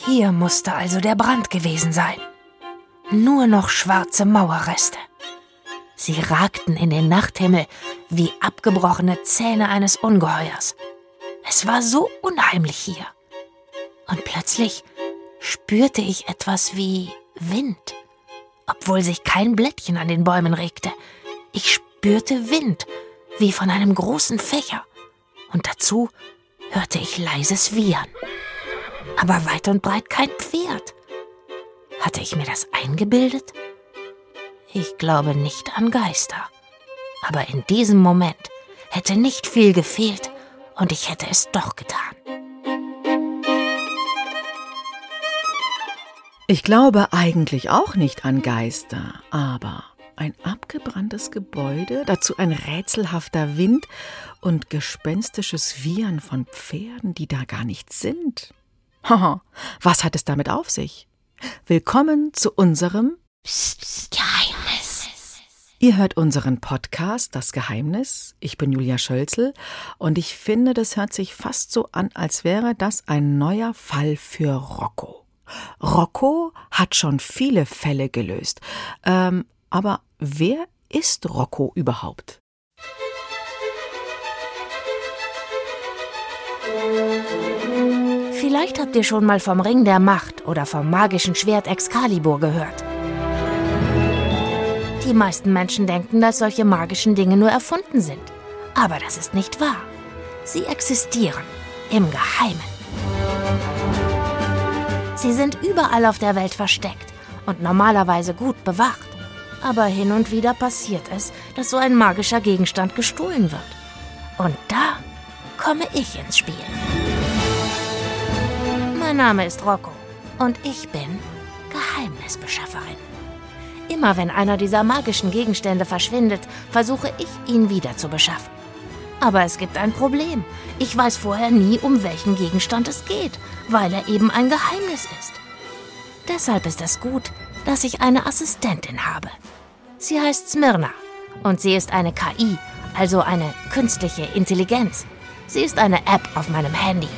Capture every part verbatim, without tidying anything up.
Hier musste also der Brand gewesen sein. Nur noch schwarze Mauerreste. Sie ragten in den Nachthimmel wie abgebrochene Zähne eines Ungeheuers. Es war so unheimlich hier. Und plötzlich spürte ich etwas wie Wind, obwohl sich kein Blättchen an den Bäumen regte. Ich spürte Wind, wie von einem großen Fächer. Und dazu hörte ich leises Wiehern. Aber weit und breit kein Pferd. Hatte ich mir das eingebildet? Ich glaube nicht an Geister. Aber in diesem Moment hätte nicht viel gefehlt und ich hätte es doch getan. Ich glaube eigentlich auch nicht an Geister, aber ein abgebranntes Gebäude, dazu ein rätselhafter Wind und gespenstisches Wiehern von Pferden, die da gar nicht sind. Haha, was hat es damit auf sich? Willkommen zu unserem Psst, Psst, Geheimnis. Ihr hört unseren Podcast Das Geheimnis. Ich bin Julia Schölzel und ich finde, das hört sich fast so an, als wäre das ein neuer Fall für Rocco. Rocco hat schon viele Fälle gelöst. Ähm, aber wer ist Rocco überhaupt? Vielleicht habt ihr schon mal vom Ring der Macht oder vom magischen Schwert Excalibur gehört. Die meisten Menschen denken, dass solche magischen Dinge nur erfunden sind. Aber das ist nicht wahr. Sie existieren im Geheimen. Sie sind überall auf der Welt versteckt und normalerweise gut bewacht. Aber hin und wieder passiert es, dass so ein magischer Gegenstand gestohlen wird. Und da komme ich ins Spiel. Mein Name ist Rocco und ich bin Geheimnisbeschafferin. Immer wenn einer dieser magischen Gegenstände verschwindet, versuche ich, ihn wieder zu beschaffen. Aber es gibt ein Problem. Ich weiß vorher nie, um welchen Gegenstand es geht, weil er eben ein Geheimnis ist. Deshalb ist es gut, dass ich eine Assistentin habe. Sie heißt Smyrna und sie ist eine K I, also eine künstliche Intelligenz. Sie ist eine App auf meinem Handy.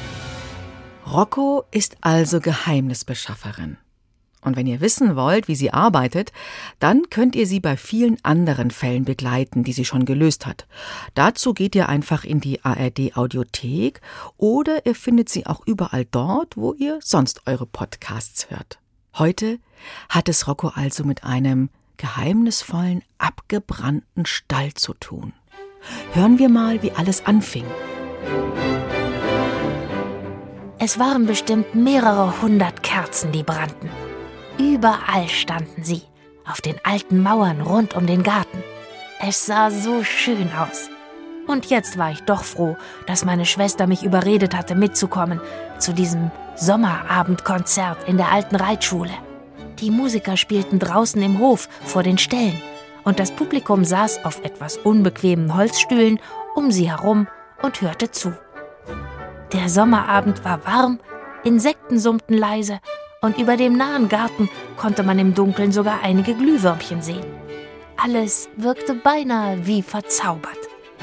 Rocco ist also Geheimnisbeschafferin. Und wenn ihr wissen wollt, wie sie arbeitet, dann könnt ihr sie bei vielen anderen Fällen begleiten, die sie schon gelöst hat. Dazu geht ihr einfach in die A R D-Audiothek oder ihr findet sie auch überall dort, wo ihr sonst eure Podcasts hört. Heute hat es Rocco also mit einem geheimnisvollen, abgebrannten Stall zu tun. Hören wir mal, wie alles anfing. Es waren bestimmt mehrere hundert Kerzen, die brannten. Überall standen sie, auf den alten Mauern rund um den Garten. Es sah so schön aus. Und jetzt war ich doch froh, dass meine Schwester mich überredet hatte, mitzukommen zu diesem Sommerabendkonzert in der alten Reitschule. Die Musiker spielten draußen im Hof vor den Ställen und das Publikum saß auf etwas unbequemen Holzstühlen um sie herum und hörte zu. Der Sommerabend war warm, Insekten summten leise und über dem nahen Garten konnte man im Dunkeln sogar einige Glühwürmchen sehen. Alles wirkte beinahe wie verzaubert.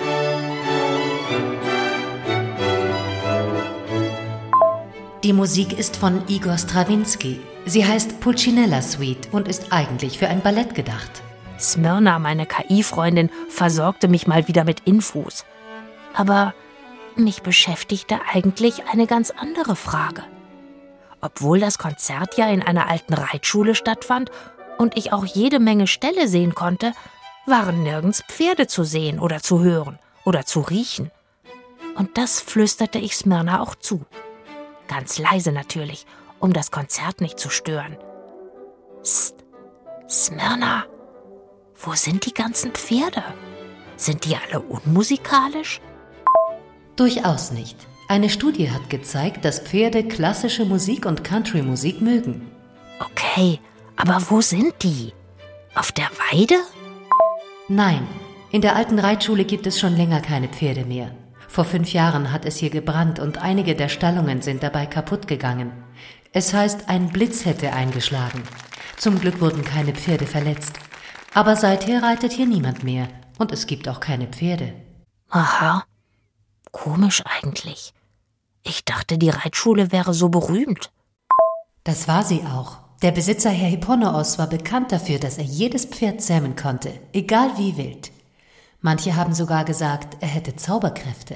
Die Musik ist von Igor Strawinski. Sie heißt Pulcinella Suite und ist eigentlich für ein Ballett gedacht. Smyrna, meine K I-Freundin, versorgte mich mal wieder mit Infos. Aber mich beschäftigte eigentlich eine ganz andere Frage. Obwohl das Konzert ja in einer alten Reitschule stattfand und ich auch jede Menge Ställe sehen konnte, waren nirgends Pferde zu sehen oder zu hören oder zu riechen. Und das flüsterte ich Smyrna auch zu. Ganz leise natürlich, um das Konzert nicht zu stören. Psst, Smyrna, wo sind die ganzen Pferde? Sind die alle unmusikalisch? Durchaus nicht. Eine Studie hat gezeigt, dass Pferde klassische Musik und Country-Musik mögen. Okay, aber wo sind die? Auf der Weide? Nein, in der alten Reitschule gibt es schon länger keine Pferde mehr. Vor fünf Jahren hat es hier gebrannt und einige der Stallungen sind dabei kaputt gegangen. Es heißt, ein Blitz hätte eingeschlagen. Zum Glück wurden keine Pferde verletzt. Aber seither reitet hier niemand mehr und es gibt auch keine Pferde. Aha, komisch eigentlich. Ich dachte, die Reitschule wäre so berühmt. Das war sie auch. Der Besitzer Herr Hipponoos war bekannt dafür, dass er jedes Pferd zähmen konnte, egal wie wild. Manche haben sogar gesagt, er hätte Zauberkräfte.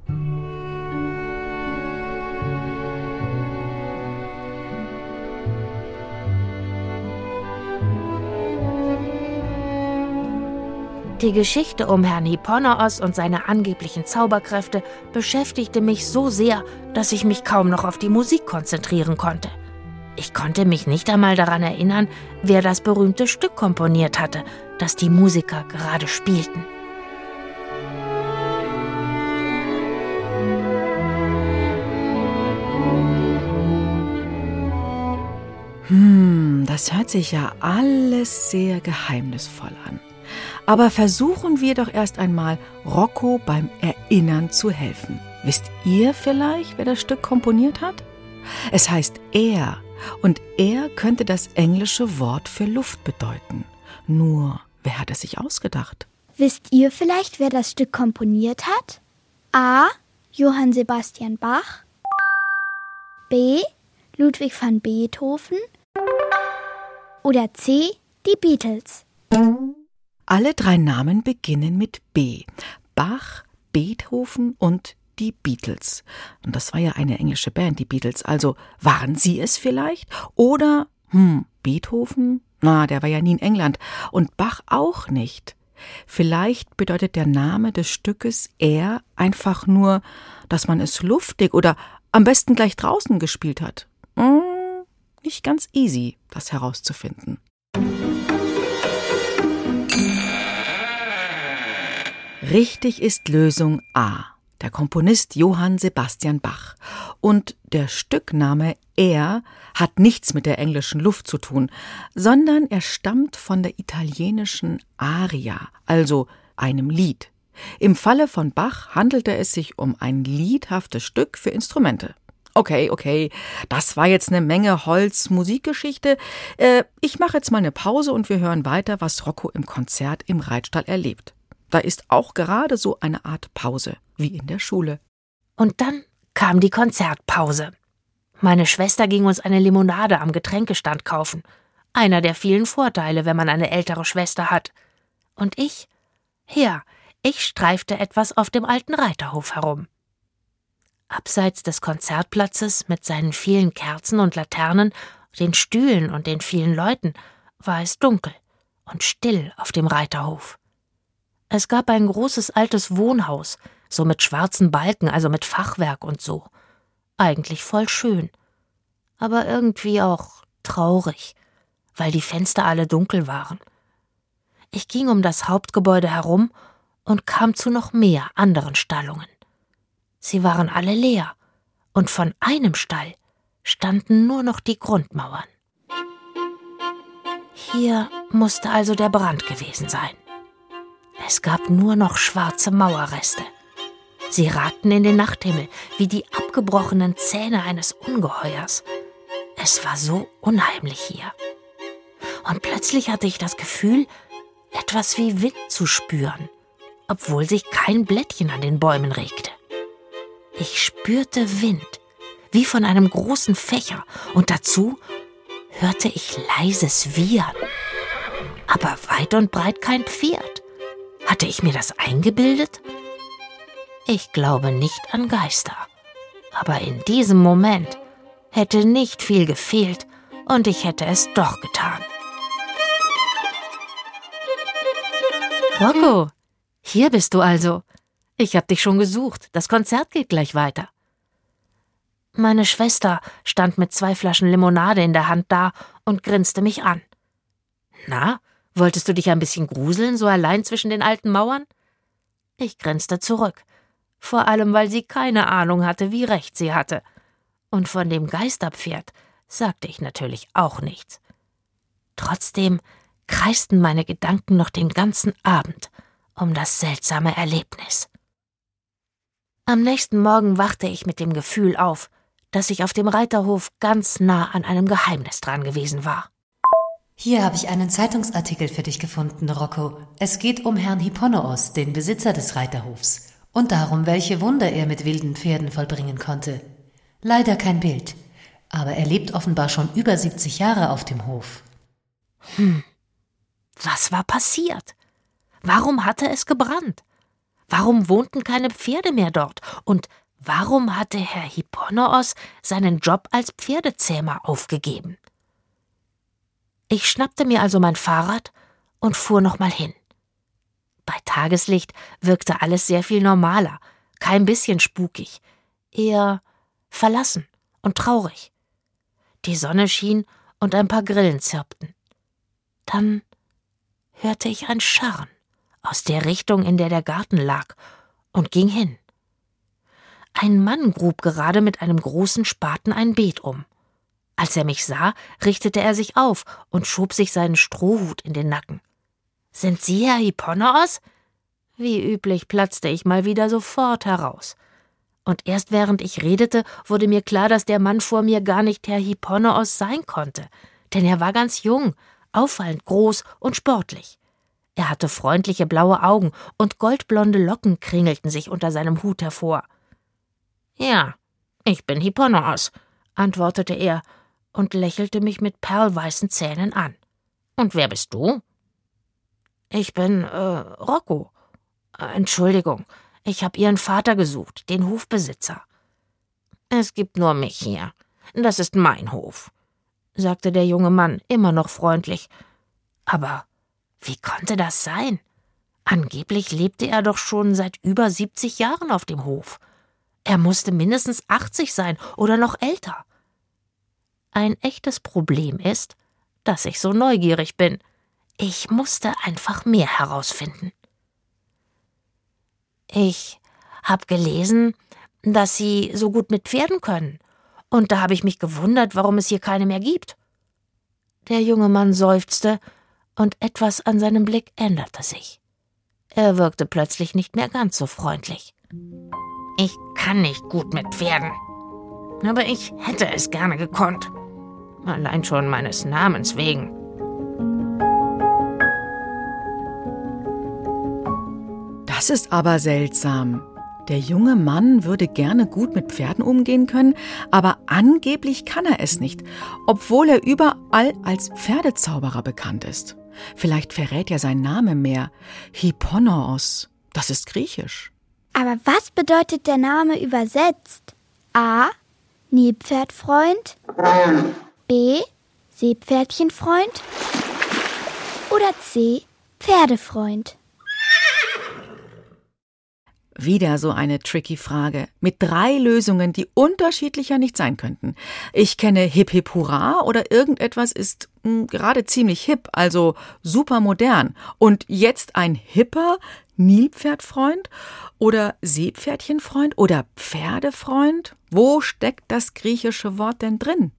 Die Geschichte um Herrn Hipponoos und seine angeblichen Zauberkräfte beschäftigte mich so sehr, dass ich mich kaum noch auf die Musik konzentrieren konnte. Ich konnte mich nicht einmal daran erinnern, wer das berühmte Stück komponiert hatte, das die Musiker gerade spielten. Hm, das hört sich ja alles sehr geheimnisvoll an. Aber versuchen wir doch erst einmal, Rocco beim Erinnern zu helfen. Wisst ihr vielleicht, wer das Stück komponiert hat? Es heißt er, und er könnte das englische Wort für Luft bedeuten. Nur, wer hat es sich ausgedacht? Wisst ihr vielleicht, wer das Stück komponiert hat? A. Johann Sebastian Bach. B. Ludwig van Beethoven. Oder C. Die Beatles. Alle drei Namen beginnen mit B. Bach, Beethoven und die Beatles. Und das war ja eine englische Band, die Beatles. Also waren sie es vielleicht? Oder, hm, Beethoven? Na, der war ja nie in England. Und Bach auch nicht. Vielleicht bedeutet der Name des Stückes er einfach nur, dass man es luftig oder am besten gleich draußen gespielt hat. Hm, nicht ganz easy, das herauszufinden. Richtig ist Lösung A, der Komponist Johann Sebastian Bach. Und der Stückname Er hat nichts mit der englischen Luft zu tun, sondern er stammt von der italienischen Aria, also einem Lied. Im Falle von Bach handelte es sich um ein liedhaftes Stück für Instrumente. Okay, okay, das war jetzt eine Menge Holz-Musikgeschichte. Äh, ich mache jetzt mal eine Pause und wir hören weiter, was Rocco im Konzert im Reitstall erlebt. Da ist auch gerade so eine Art Pause, wie in der Schule. Und dann kam die Konzertpause. Meine Schwester ging uns eine Limonade am Getränkestand kaufen. Einer der vielen Vorteile, wenn man eine ältere Schwester hat. Und ich? Ja, ich streifte etwas auf dem alten Reiterhof herum. Abseits des Konzertplatzes mit seinen vielen Kerzen und Laternen, den Stühlen und den vielen Leuten, war es dunkel und still auf dem Reiterhof. Es gab ein großes altes Wohnhaus, so mit schwarzen Balken, also mit Fachwerk und so. Eigentlich voll schön, aber irgendwie auch traurig, weil die Fenster alle dunkel waren. Ich ging um das Hauptgebäude herum und kam zu noch mehr anderen Stallungen. Sie waren alle leer, und von einem Stall standen nur noch die Grundmauern. Hier musste also der Brand gewesen sein. Es gab nur noch schwarze Mauerreste. Sie ragten in den Nachthimmel wie die abgebrochenen Zähne eines Ungeheuers. Es war so unheimlich hier. Und plötzlich hatte ich das Gefühl, etwas wie Wind zu spüren, obwohl sich kein Blättchen an den Bäumen regte. Ich spürte Wind, wie von einem großen Fächer, und dazu hörte ich leises Wiehern. Aber weit und breit kein Pferd. Hatte ich mir das eingebildet? Ich glaube nicht an Geister. Aber in diesem Moment hätte nicht viel gefehlt und ich hätte es doch getan. Rocco, hier bist du also. Ich hab dich schon gesucht. Das Konzert geht gleich weiter. Meine Schwester stand mit zwei Flaschen Limonade in der Hand da und grinste mich an. Na, wolltest du dich ein bisschen gruseln, so allein zwischen den alten Mauern? Ich grinste zurück, vor allem, weil sie keine Ahnung hatte, wie recht sie hatte. Und von dem Geisterpferd sagte ich natürlich auch nichts. Trotzdem kreisten meine Gedanken noch den ganzen Abend um das seltsame Erlebnis. Am nächsten Morgen wachte ich mit dem Gefühl auf, dass ich auf dem Reiterhof ganz nah an einem Geheimnis dran gewesen war. Hier habe ich einen Zeitungsartikel für dich gefunden, Rocco. Es geht um Herrn Hipponoos, den Besitzer des Reiterhofs, und darum, welche Wunder er mit wilden Pferden vollbringen konnte. Leider kein Bild. Aber er lebt offenbar schon über siebzig Jahre auf dem Hof. Hm, was war passiert? Warum hatte es gebrannt? Warum wohnten keine Pferde mehr dort? Und warum hatte Herr Hipponoos seinen Job als Pferdezähmer aufgegeben? Ich schnappte mir also mein Fahrrad und fuhr nochmal hin. Bei Tageslicht wirkte alles sehr viel normaler, kein bisschen spukig, eher verlassen und traurig. Die Sonne schien und ein paar Grillen zirpten. Dann hörte ich ein Scharren aus der Richtung, in der der Garten lag, und ging hin. Ein Mann grub gerade mit einem großen Spaten ein Beet um. Als er mich sah, richtete er sich auf und schob sich seinen Strohhut in den Nacken. »Sind Sie Herr Hipponoos?« Wie üblich platzte ich mal wieder sofort heraus. Und erst während ich redete, wurde mir klar, dass der Mann vor mir gar nicht Herr Hipponoos sein konnte, denn er war ganz jung, auffallend groß und sportlich. Er hatte freundliche blaue Augen und goldblonde Locken kringelten sich unter seinem Hut hervor. »Ja, ich bin Hipponoos«, antwortete er und lächelte mich mit perlweißen Zähnen an. »Und wer bist du?« »Ich bin, äh, Rocco. Entschuldigung, ich habe Ihren Vater gesucht, den Hofbesitzer.« »Es gibt nur mich hier. Das ist mein Hof«, sagte der junge Mann, immer noch freundlich. Aber wie konnte das sein? Angeblich lebte er doch schon seit über siebzig Jahren auf dem Hof. Er musste mindestens achtzig sein oder noch älter. Ein echtes Problem ist, dass ich so neugierig bin. Ich musste einfach mehr herausfinden. »Ich habe gelesen, dass Sie so gut mit Pferden können. Und da habe ich mich gewundert, warum es hier keine mehr gibt.« Der junge Mann seufzte, und etwas an seinem Blick änderte sich. Er wirkte plötzlich nicht mehr ganz so freundlich. »Ich kann nicht gut mit Pferden. Aber ich hätte es gerne gekonnt. Allein schon meines Namens wegen.« Das ist aber seltsam. Der junge Mann würde gerne gut mit Pferden umgehen können, aber angeblich kann er es nicht, obwohl er überall als Pferdezauberer bekannt ist. Vielleicht verrät ja sein Name mehr. Hipponoos, das ist griechisch. Aber was bedeutet der Name übersetzt? A. Nilpferdfreund. B. Seepferdchenfreund. Oder C. Pferdefreund. Wieder so eine tricky Frage mit drei Lösungen, die unterschiedlicher nicht sein könnten. Ich kenne Hip Hip Hurra oder irgendetwas ist mh, gerade ziemlich hip, also super modern. Und jetzt ein hipper Nilpferdfreund oder Seepferdchenfreund oder Pferdefreund? Wo steckt das griechische Wort denn drin?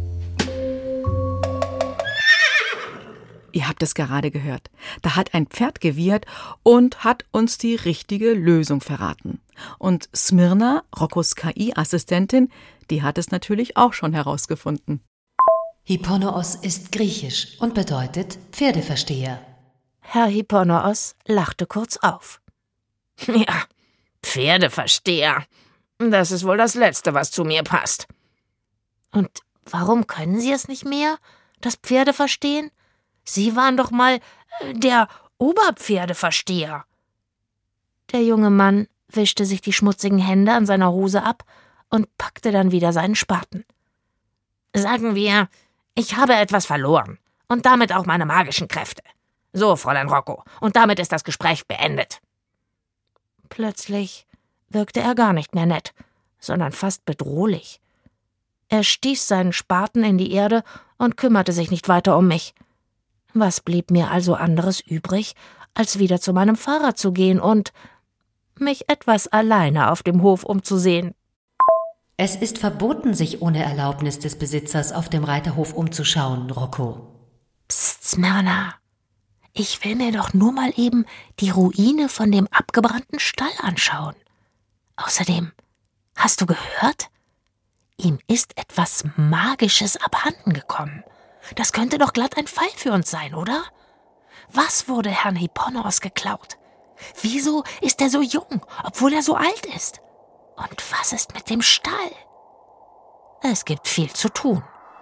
Ihr habt es gerade gehört. Da hat ein Pferd gewiehert und hat uns die richtige Lösung verraten. Und Smirna, Roccos K I-Assistentin, die hat es natürlich auch schon herausgefunden. Hipponoos ist griechisch und bedeutet Pferdeversteher. Herr Hipponoos lachte kurz auf. »Ja, Pferdeversteher. Das ist wohl das Letzte, was zu mir passt.« »Und warum können Sie es nicht mehr, das Pferdeverstehen? Sie waren doch mal der Oberpferdeversteher.« Der junge Mann wischte sich die schmutzigen Hände an seiner Hose ab und packte dann wieder seinen Spaten. »Sagen wir, ich habe etwas verloren und damit auch meine magischen Kräfte. So, Fräulein Rocco, und damit ist das Gespräch beendet.« Plötzlich wirkte er gar nicht mehr nett, sondern fast bedrohlich. Er stieß seinen Spaten in die Erde und kümmerte sich nicht weiter um mich. Was blieb mir also anderes übrig, als wieder zu meinem Fahrrad zu gehen und mich etwas alleine auf dem Hof umzusehen? Es ist verboten, sich ohne Erlaubnis des Besitzers auf dem Reiterhof umzuschauen, Rocco. Psst, Smirna. Ich will mir doch nur mal eben die Ruine von dem abgebrannten Stall anschauen. Außerdem, hast du gehört? Ihm ist etwas Magisches abhanden gekommen. Das könnte doch glatt ein Fall für uns sein, oder? Was wurde Herrn Hipponoos geklaut? Wieso ist er so jung, obwohl er so alt ist? Und was ist mit dem Stall? Es gibt viel zu tun.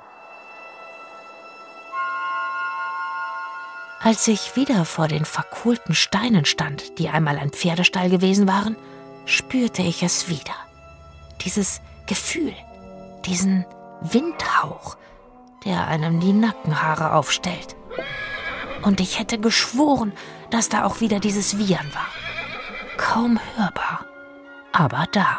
Als ich wieder vor den verkohlten Steinen stand, die einmal ein Pferdestall gewesen waren, spürte ich es wieder. Dieses Gefühl, diesen Windhauch, der einem die Nackenhaare aufstellt. Und ich hätte geschworen, dass da auch wieder dieses Wiehern war. Kaum hörbar, aber da.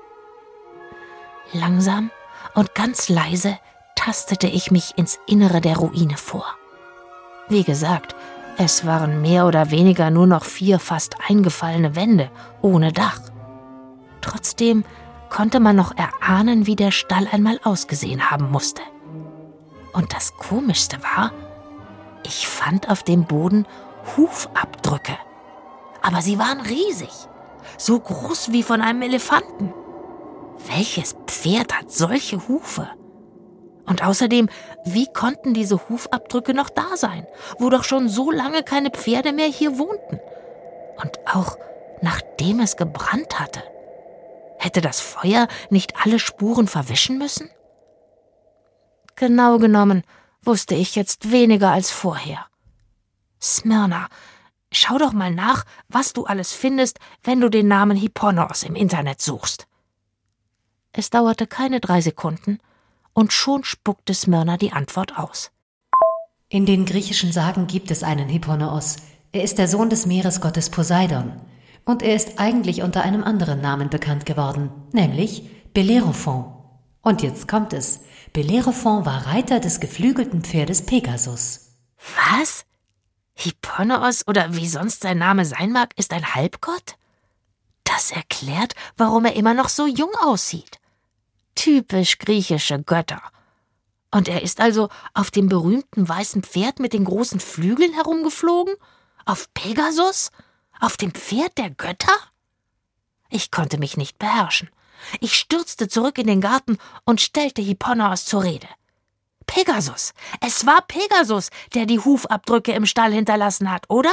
Langsam und ganz leise tastete ich mich ins Innere der Ruine vor. Wie gesagt, es waren mehr oder weniger nur noch vier fast eingefallene Wände ohne Dach. Trotzdem konnte man noch erahnen, wie der Stall einmal ausgesehen haben musste. Und das Komischste war, ich fand auf dem Boden Hufabdrücke. Aber sie waren riesig, so groß wie von einem Elefanten. Welches Pferd hat solche Hufe? Und außerdem, wie konnten diese Hufabdrücke noch da sein, wo doch schon so lange keine Pferde mehr hier wohnten? Und auch nachdem es gebrannt hatte. Hätte das Feuer nicht alle Spuren verwischen müssen? Genau genommen wusste ich jetzt weniger als vorher. Smyrna, schau doch mal nach, was du alles findest, wenn du den Namen Hipponos im Internet suchst. Es dauerte keine drei Sekunden, und schon spuckte Smyrna die Antwort aus. In den griechischen Sagen gibt es einen Hipponos. Er ist der Sohn des Meeresgottes Poseidon. Und er ist eigentlich unter einem anderen Namen bekannt geworden, nämlich Bellerophon. Und jetzt kommt es. Bellerophon war Reiter des geflügelten Pferdes Pegasus. Was? Hipponos, oder wie sonst sein Name sein mag, ist ein Halbgott? Das erklärt, warum er immer noch so jung aussieht. Typisch griechische Götter. Und er ist also auf dem berühmten weißen Pferd mit den großen Flügeln herumgeflogen? Auf Pegasus? Auf dem Pferd der Götter? Ich konnte mich nicht beherrschen. Ich stürzte zurück in den Garten und stellte Hipponos zur Rede. Pegasus! Es war Pegasus, der die Hufabdrücke im Stall hinterlassen hat, oder?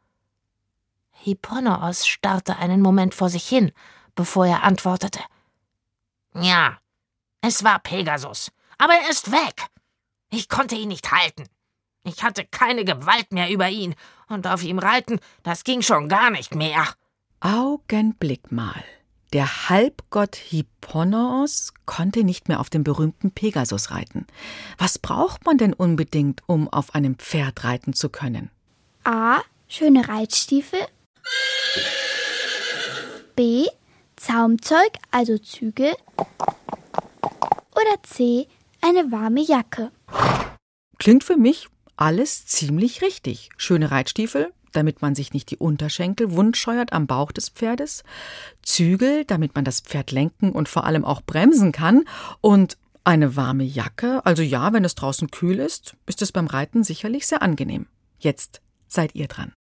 Hipponos starrte einen Moment vor sich hin, bevor er antwortete. Ja, es war Pegasus, aber er ist weg. Ich konnte ihn nicht halten. Ich hatte keine Gewalt mehr über ihn, und auf ihm reiten, das ging schon gar nicht mehr. Augenblick mal. Der Halbgott Hipponos konnte nicht mehr auf dem berühmten Pegasus reiten. Was braucht man denn unbedingt, um auf einem Pferd reiten zu können? A. Schöne Reitstiefel. B. Zaumzeug, also Zügel. Oder C. Eine warme Jacke. Klingt für mich alles ziemlich richtig. Schöne Reitstiefel, damit man sich nicht die Unterschenkel wundscheuert am Bauch des Pferdes. Zügel, damit man das Pferd lenken und vor allem auch bremsen kann. Und eine warme Jacke, also ja, wenn es draußen kühl ist, ist es beim Reiten sicherlich sehr angenehm. Jetzt seid ihr dran.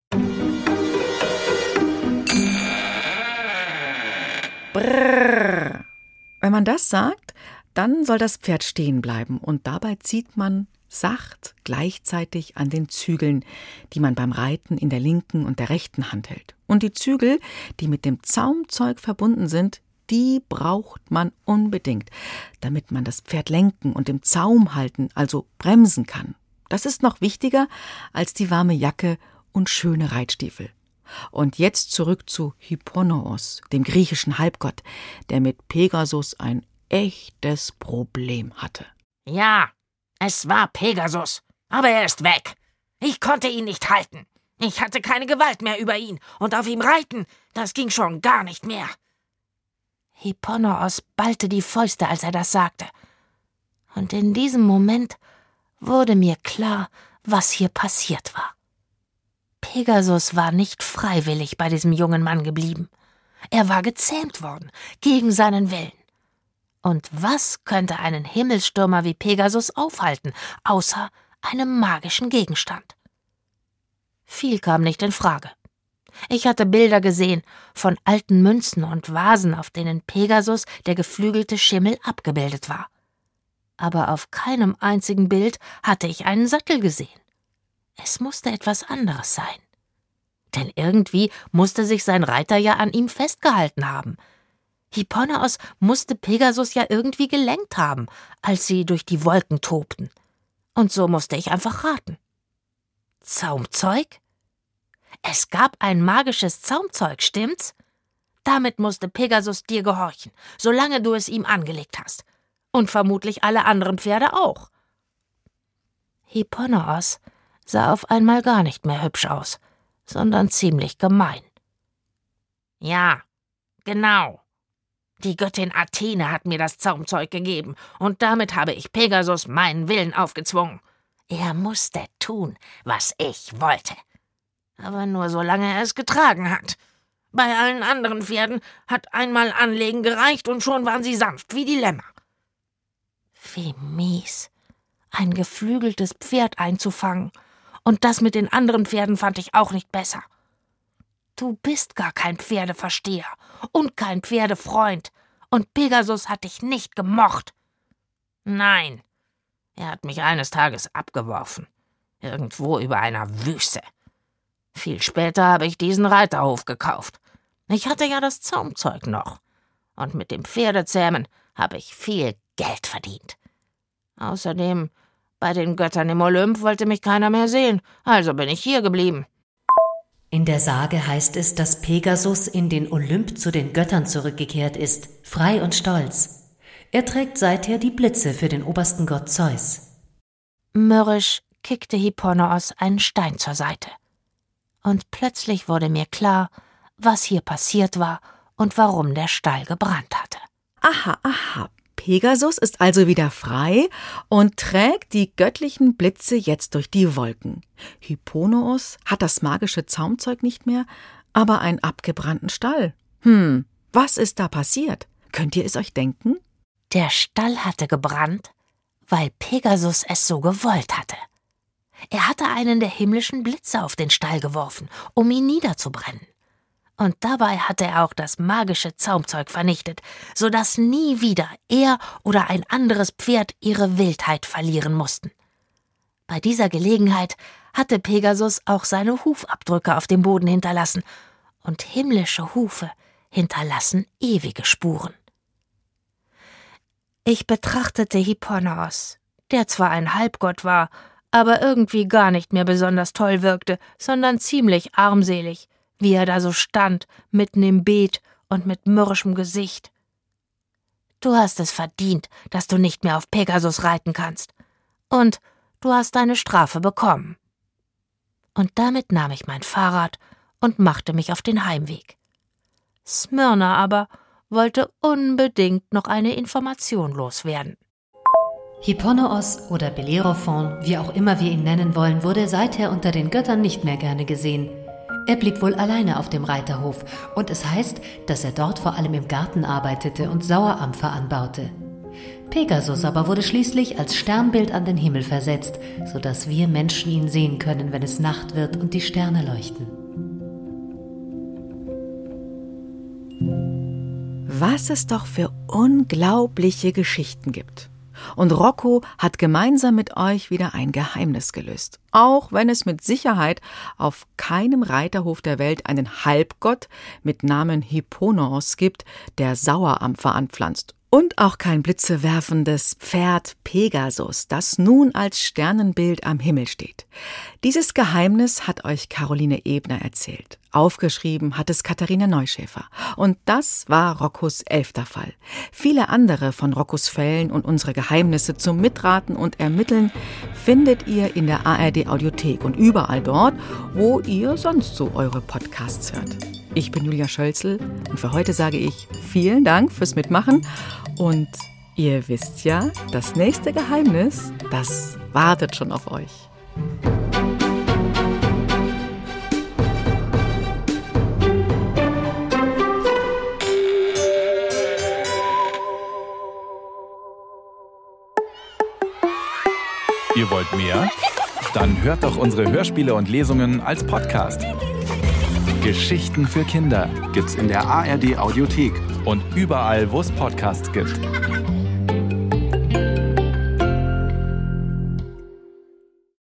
Brrr. Wenn man das sagt, dann soll das Pferd stehen bleiben und dabei zieht man sacht gleichzeitig an den Zügeln, die man beim Reiten in der linken und der rechten Hand hält. Und die Zügel, die mit dem Zaumzeug verbunden sind, die braucht man unbedingt, damit man das Pferd lenken und im Zaum halten, also bremsen kann. Das ist noch wichtiger als die warme Jacke und schöne Reitstiefel. Und jetzt zurück zu Hipponos, dem griechischen Halbgott, der mit Pegasus ein echtes Problem hatte. Ja, es war Pegasus, aber er ist weg. Ich konnte ihn nicht halten. Ich hatte keine Gewalt mehr über ihn, und auf ihm reiten, das ging schon gar nicht mehr. Hipponos ballte die Fäuste, als er das sagte. Und in diesem Moment wurde mir klar, was hier passiert war. Pegasus war nicht freiwillig bei diesem jungen Mann geblieben. Er war gezähmt worden, gegen seinen Willen. Und was könnte einen Himmelsstürmer wie Pegasus aufhalten, außer einem magischen Gegenstand? Viel kam nicht in Frage. Ich hatte Bilder gesehen von alten Münzen und Vasen, auf denen Pegasus, der geflügelte Schimmel, abgebildet war. Aber auf keinem einzigen Bild hatte ich einen Sattel gesehen. Es musste etwas anderes sein. Denn irgendwie musste sich sein Reiter ja an ihm festgehalten haben. Hipponeos musste Pegasus ja irgendwie gelenkt haben, als sie durch die Wolken tobten. Und so musste ich einfach raten. Zaumzeug? Es gab ein magisches Zaumzeug, stimmt's? Damit musste Pegasus dir gehorchen, solange du es ihm angelegt hast. Und vermutlich alle anderen Pferde auch. Hipponeos sah auf einmal gar nicht mehr hübsch aus, sondern ziemlich gemein. Ja, genau. Die Göttin Athene hat mir das Zaumzeug gegeben, und damit habe ich Pegasus meinen Willen aufgezwungen. Er musste tun, was ich wollte. Aber nur solange er es getragen hat. Bei allen anderen Pferden hat einmal Anlegen gereicht und schon waren sie sanft wie die Lämmer. Wie mies, ein geflügeltes Pferd einzufangen. Und das mit den anderen Pferden fand ich auch nicht besser. Du bist gar kein Pferdeversteher und kein Pferdefreund. Und Pegasus hat dich nicht gemocht. Nein, er hat mich eines Tages abgeworfen. Irgendwo über einer Wüste. Viel später habe ich diesen Reiterhof gekauft. Ich hatte ja das Zaumzeug noch. Und mit dem Pferdezähmen habe ich viel Geld verdient. Außerdem, bei den Göttern im Olymp wollte mich keiner mehr sehen, also bin ich hier geblieben. In der Sage heißt es, dass Pegasus in den Olymp zu den Göttern zurückgekehrt ist, frei und stolz. Er trägt seither die Blitze für den obersten Gott Zeus. Mürrisch kickte Hipponeos einen Stein zur Seite. Und plötzlich wurde mir klar, was hier passiert war und warum der Stall gebrannt hatte. Aha, aha. Pegasus ist also wieder frei und trägt die göttlichen Blitze jetzt durch die Wolken. Hipponeos hat das magische Zaumzeug nicht mehr, aber einen abgebrannten Stall. Hm, was ist da passiert? Könnt ihr es euch denken? Der Stall hatte gebrannt, weil Pegasus es so gewollt hatte. Er hatte einen der himmlischen Blitze auf den Stall geworfen, um ihn niederzubrennen. Und dabei hatte er auch das magische Zaumzeug vernichtet, sodass nie wieder er oder ein anderes Pferd ihre Wildheit verlieren mussten. Bei dieser Gelegenheit hatte Pegasus auch seine Hufabdrücke auf dem Boden hinterlassen, und himmlische Hufe hinterlassen ewige Spuren. Ich betrachtete Hipponeos, der zwar ein Halbgott war, aber irgendwie gar nicht mehr besonders toll wirkte, sondern ziemlich armselig, wie er da so stand, mitten im Beet und mit mürrischem Gesicht. Du hast es verdient, dass du nicht mehr auf Pegasus reiten kannst. Und du hast deine Strafe bekommen. Und damit nahm ich mein Fahrrad und machte mich auf den Heimweg. Smyrna aber wollte unbedingt noch eine Information loswerden. Hipponeos oder Bellerophon, wie auch immer wir ihn nennen wollen, wurde seither unter den Göttern nicht mehr gerne gesehen. Er blieb wohl alleine auf dem Reiterhof, und es heißt, dass er dort vor allem im Garten arbeitete und Sauerampfer anbaute. Pegasus aber wurde schließlich als Sternbild an den Himmel versetzt, sodass wir Menschen ihn sehen können, wenn es Nacht wird und die Sterne leuchten. Was es doch für unglaubliche Geschichten gibt. Und Rocco hat gemeinsam mit euch wieder ein Geheimnis gelöst. Auch wenn es mit Sicherheit auf keinem Reiterhof der Welt einen Halbgott mit Namen Hipponeos gibt, der Sauerampfer anpflanzt. Und auch kein blitzewerfendes Pferd Pegasus, das nun als Sternenbild am Himmel steht. Dieses Geheimnis hat euch Caroline Ebner erzählt. Aufgeschrieben hat es Katharina Neuschäfer. Und das war Roccos elfter Fall. Viele andere von Roccos Fällen und unsere Geheimnisse zum Mitraten und Ermitteln findet ihr in der A R D Audiothek und überall dort, wo ihr sonst so eure Podcasts hört. Ich bin Julia Schölzel und für heute sage ich vielen Dank fürs Mitmachen. Und ihr wisst ja, das nächste Geheimnis, das wartet schon auf euch. Ihr wollt mehr? Dann hört doch unsere Hörspiele und Lesungen als Podcast. Geschichten für Kinder gibt's in der A R D Audiothek und überall, wo es Podcasts gibt.